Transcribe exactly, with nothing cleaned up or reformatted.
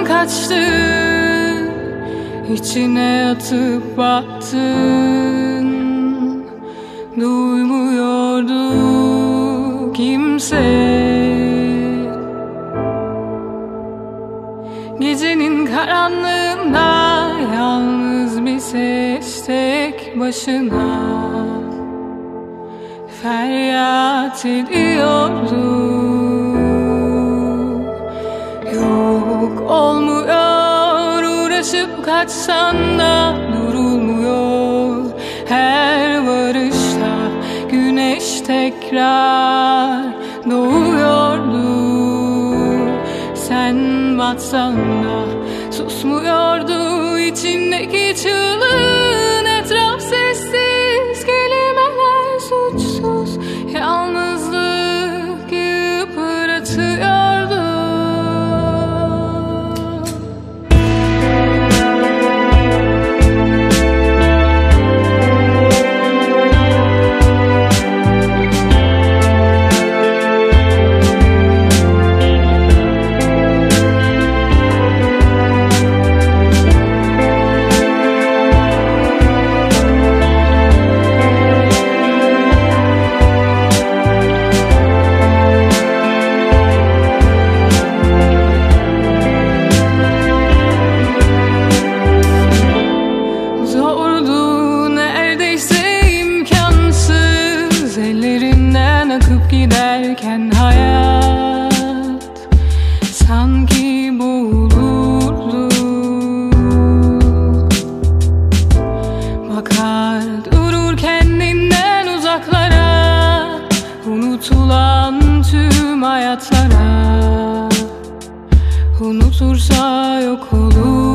kaçtın, içine atıp baktın. Duymuyordu kimse. Gecenin karanlığında yalnız bir ses tek başına feryat ediyordu. Yok olmuyor, uğraşıp kaçsan da durulmuyor. Her varışta güneş tekrar doğuyordu. Sen batsan da susmuyordu içindeki çığlığın. Etraf sessiz, kelimeler suçsuz, yalnızlık yıpratıyordu. Giderken hayat sanki boğulurdu. Bakar durur kendinden uzaklara, unutulan tüm hayatlara. Unutursa yok olur.